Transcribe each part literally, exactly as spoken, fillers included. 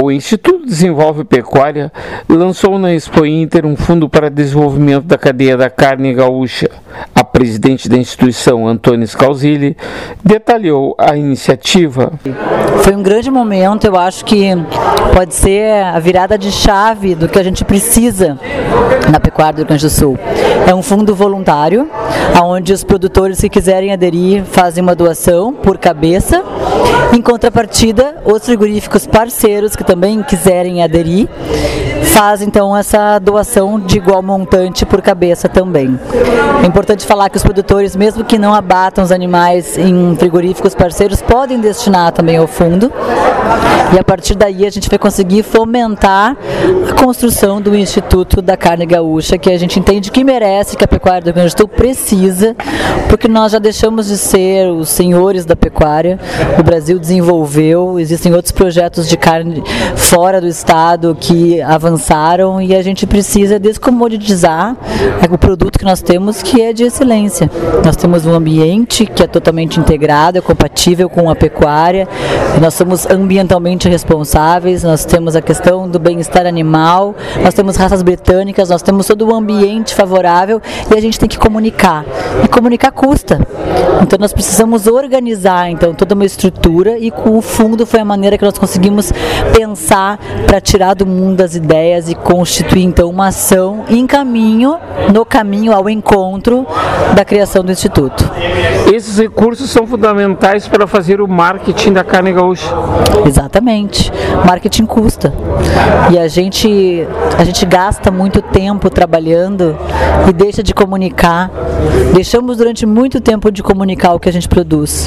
O Instituto Desenvolve Pecuária lançou na Expo Inter um fundo para desenvolvimento da cadeia da carne gaúcha. A presidente da instituição, Antônia Scalzilli, detalhou a iniciativa. Foi um grande momento, eu acho que pode ser a virada de chave do que a gente precisa na pecuária do Rio Grande do Sul. É um fundo voluntário, onde os produtores que quiserem aderir fazem uma doação por cabeça. Em contrapartida, os frigoríficos parceiros que também quiserem aderir fazem então essa doação de igual montante por cabeça também. É importante falar que os produtores, mesmo que não abatam os animais em frigoríficos parceiros, podem destinar também ao fundo, e a partir daí a gente vai conseguir fomentar a construção do Instituto da Carne Gaúcha, que a gente entende que merece, que a pecuária do Rio Grande do Sul precisa, porque nós já deixamos de ser os senhores da pecuária. O Brasil desenvolveu, existem outros projetos de carne fora do estado que avançaram, e a gente precisa descomoditizar o produto que nós temos, que é de excelência. Nós temos um ambiente que é totalmente integrado, é compatível com a pecuária, nós somos ambientalmente responsáveis, nós temos a questão do bem-estar animal, nós temos raças britânicas, nós temos todo o ambiente favorável, e a gente tem que comunicar. E comunicar custa. Então nós precisamos organizar então toda uma estrutura, e com o fundo foi a maneira que nós conseguimos pensar para tirar do mundo as ideias e constituir então uma ação em caminho, no caminho ao encontro da criação do Instituto. Esses recursos são fundamentais para fazer o marketing da carne gaúcha. Exatamente. Marketing custa. E a gente, a gente gasta muito tempo trabalhando e deixa de comunicar. Deixamos durante muito tempo de comunicar o que a gente produz.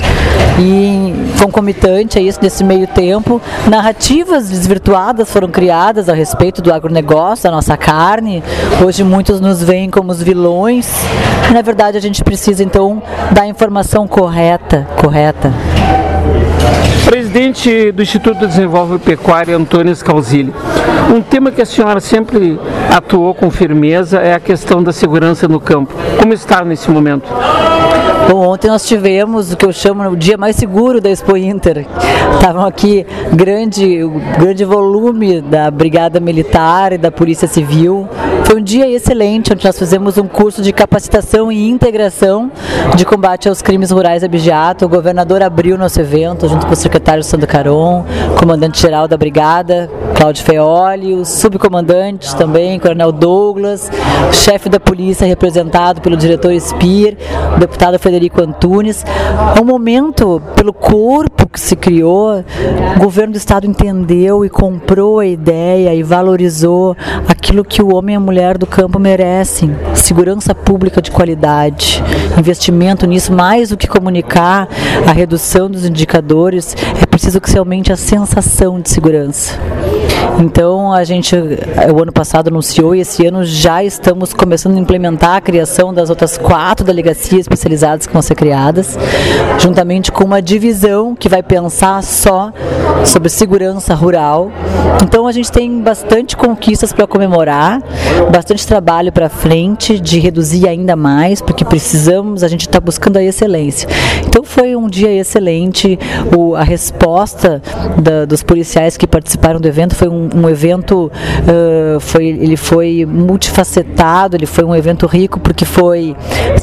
E concomitante a isso, nesse meio tempo, narrativas desvirtuadas foram criadas a respeito do agronegócio, da nossa carne. Hoje muitos nos veem como os vilões. E, na verdade, a gente precisa então dar a informação correta, correta. Presidente do Instituto Desenvolve Pecuária, Antônia Scalzilli, um tema que a senhora sempre atuou com firmeza é a questão da segurança no campo. Como está nesse momento? Bom, ontem nós tivemos o que eu chamo o dia mais seguro da Expo Inter. Estavam aqui grande, grande volume da Brigada Militar e da Polícia Civil. Foi um dia excelente, onde nós fizemos um curso de capacitação e integração de combate aos crimes rurais e abigeato. O governador abriu nosso evento, junto com o secretário Sandro Caron, comandante-geral da Brigada, Cláudio Feoli, os subcomandantes também, Coronel Douglas, chefe da polícia representado pelo diretor Spir, o deputado Frederico Antunes. É um momento, pelo corpo que se criou, o governo do estado entendeu e comprou a ideia e valorizou aquilo que o homem e a mulher do campo merecem: segurança pública de qualidade, investimento nisso. Mais do que comunicar a redução dos indicadores, é preciso que se aumente a sensação de segurança. Então a gente, o ano passado anunciou, e esse ano já estamos começando a implementar a criação das outras quatro delegacias especializadas que vão ser criadas, juntamente com uma divisão que vai pensar só sobre segurança rural. Então a gente tem bastante conquistas para comemorar, bastante trabalho para frente de reduzir ainda mais, porque precisamos, a gente está buscando a excelência. Então foi um dia excelente, o, a resposta da, dos policiais que participaram do evento foi um, um evento, uh, foi, ele foi multifacetado, ele foi um evento rico, porque foi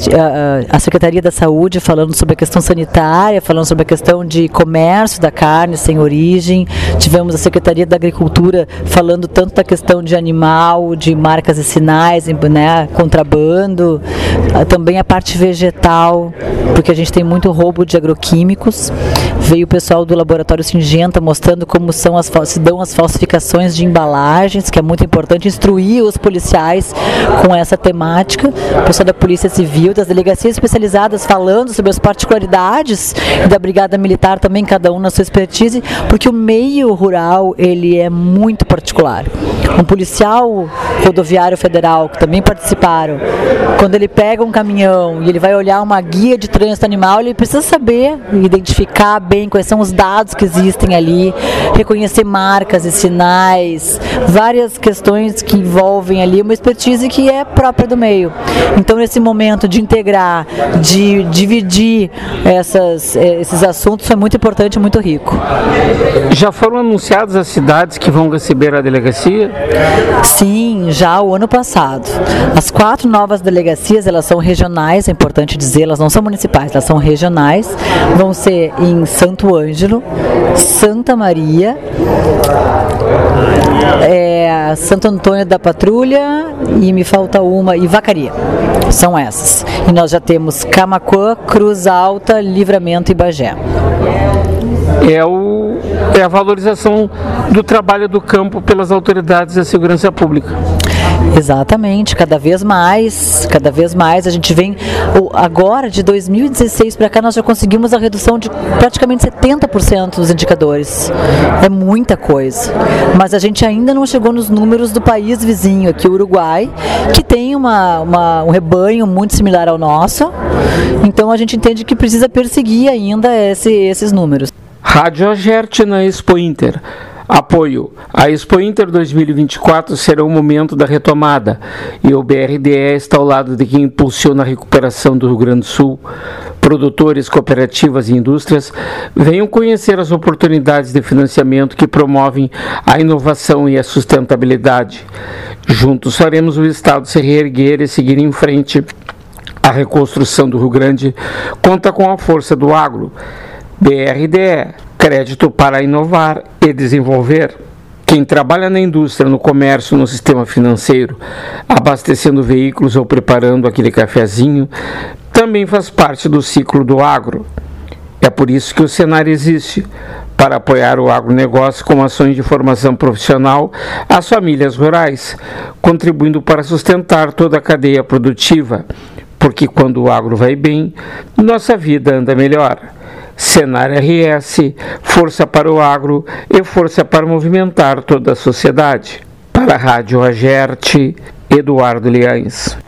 uh, a Secretaria da Saúde falando sobre a questão sanitária, falando sobre a questão de comércio da carne sem origem, tivemos a Secretaria da Agricultura falando tanto da questão de animal, de marcas e sinais, né, contrabando, uh, também a parte vegetal, porque a gente tem muito roubo de agroquímicos. Veio o pessoal do Laboratório Singenta mostrando como são as, se dão as falsificações de embalagens, que é muito importante instruir os policiais com essa temática. O pessoal da Polícia Civil, das delegacias especializadas falando sobre as particularidades, e da Brigada Militar também, cada um na sua expertise, porque o meio rural ele é muito particular. Um policial rodoviário federal, que também participaram, quando ele pega um caminhão e ele vai olhar uma guia de trânsito animal, ele precisa precisa saber identificar bem quais são os dados que existem ali, reconhecer marcas e sinais, várias questões que envolvem ali uma expertise que é própria do meio. Então, nesse momento de integrar, de dividir essas, esses assuntos, foi muito importante e muito rico. Já foram anunciadas as cidades que vão receber a delegacia? Sim, já o ano passado. As quatro novas delegacias, elas são regionais, é importante dizer, elas não são municipais, elas são regionais. Vão ser em Santo Ângelo, Santa Maria, é, Santo Antônio da Patrulha e me falta uma, e Vacaria. São essas. E nós já temos Camaquã, Cruz Alta, Livramento e Bagé. É, o, é a valorização do trabalho do campo pelas autoridades da segurança pública. Exatamente, cada vez mais, cada vez mais a gente vem, agora de dois mil e dezesseis para cá nós já conseguimos a redução de praticamente setenta por cento dos indicadores, é muita coisa, mas a gente ainda não chegou nos números do país vizinho aqui, o Uruguai, que tem uma, uma, um rebanho muito similar ao nosso, então a gente entende que precisa perseguir ainda esse, esses números. Rádio Agerte na Expo Inter. Apoio. A Expo Inter dois mil e vinte e quatro será o momento da retomada e o B R D E está ao lado de quem impulsiona a recuperação do Rio Grande do Sul. Produtores, cooperativas e indústrias venham conhecer as oportunidades de financiamento que promovem a inovação e a sustentabilidade. Juntos faremos o Estado se reerguer e seguir em frente. A reconstrução do Rio Grande conta com a força do agro. B R D E, crédito para inovar e desenvolver. Quem trabalha na indústria, no comércio, no sistema financeiro, abastecendo veículos ou preparando aquele cafezinho, também faz parte do ciclo do agro. É por isso que o Senar existe, para apoiar o agronegócio com ações de formação profissional às famílias rurais, contribuindo para sustentar toda a cadeia produtiva, porque quando o agro vai bem, nossa vida anda melhor. Senar R S, força para o agro e força para movimentar toda a sociedade. Para a Rádio Agerte, Eduardo Liães.